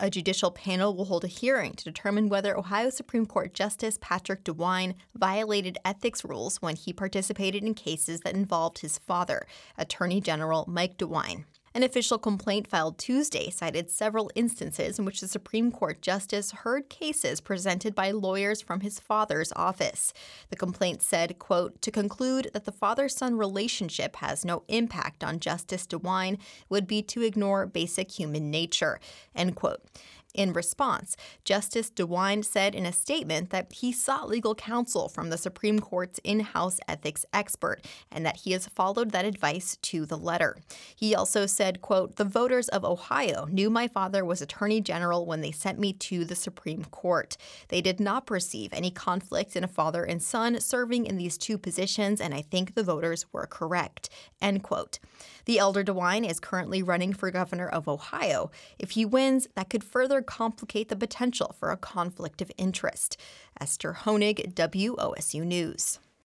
A judicial panel will hold a hearing to determine whether Ohio Supreme Court Justice Patrick DeWine violated ethics rules when he participated in cases that involved his father, Attorney General Mike DeWine. An official complaint filed Tuesday cited several instances in which the Supreme Court justice heard cases presented by lawyers from his father's office. The complaint said, quote, "To conclude that the father-son relationship has no impact on Justice DeWine would be to ignore basic human nature," end quote. In response, Justice DeWine said in a statement that he sought legal counsel from the Supreme Court's in-house ethics expert and that he has followed that advice to the letter. He also said, quote, "The voters of Ohio knew my father was Attorney General when they sent me to the Supreme Court. They did not perceive any conflict in a father and son serving in these two positions, and I think the voters were correct," end quote. The elder DeWine is currently running for governor of Ohio. If he wins, that could further complicate the potential for a conflict of interest. Esther Honig, WOSU News.